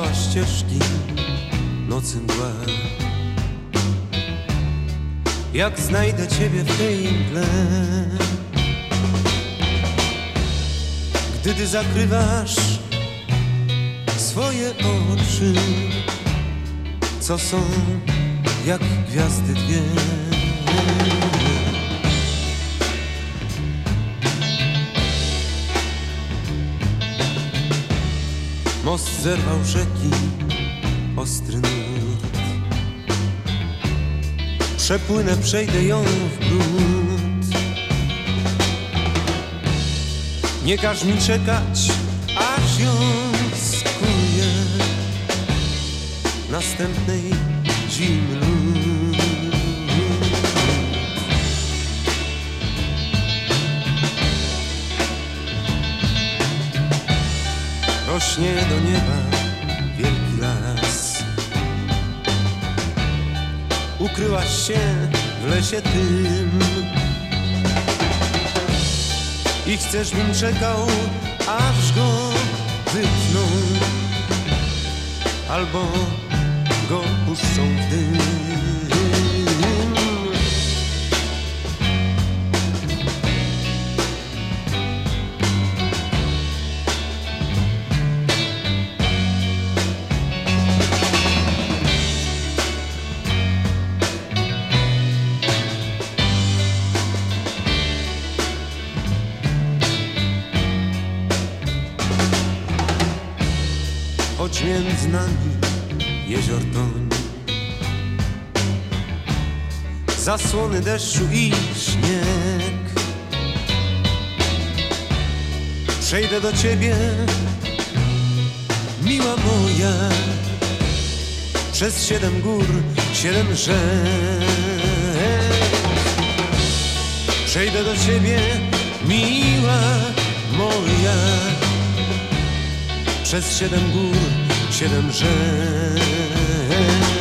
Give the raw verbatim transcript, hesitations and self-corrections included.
Wskazywała ścieżki nocy mgła. Jak znajdę Ciebie w tej mgle, gdy Ty zakrywasz swoje oczy, co są jak gwiazdy dwie. Most zerwał rzeki ostry nurt. Przepłynę, przejdę ją w brud. Nie każ mi czekać, aż ją skuję następnej zimy lód. Rośnie do nieba wielki las. Ukryłaś się w lesie tym i chcesz, bym czekał, aż go wytną albo go puszczą w dym. Choć między nami jezior toń, zasłony deszczu i śnieg, przejdę do Ciebie, miła moja, przez siedem gór, siedem rzek. Przejdę do Ciebie, miła moja, przez siedem gór, siedem rzek.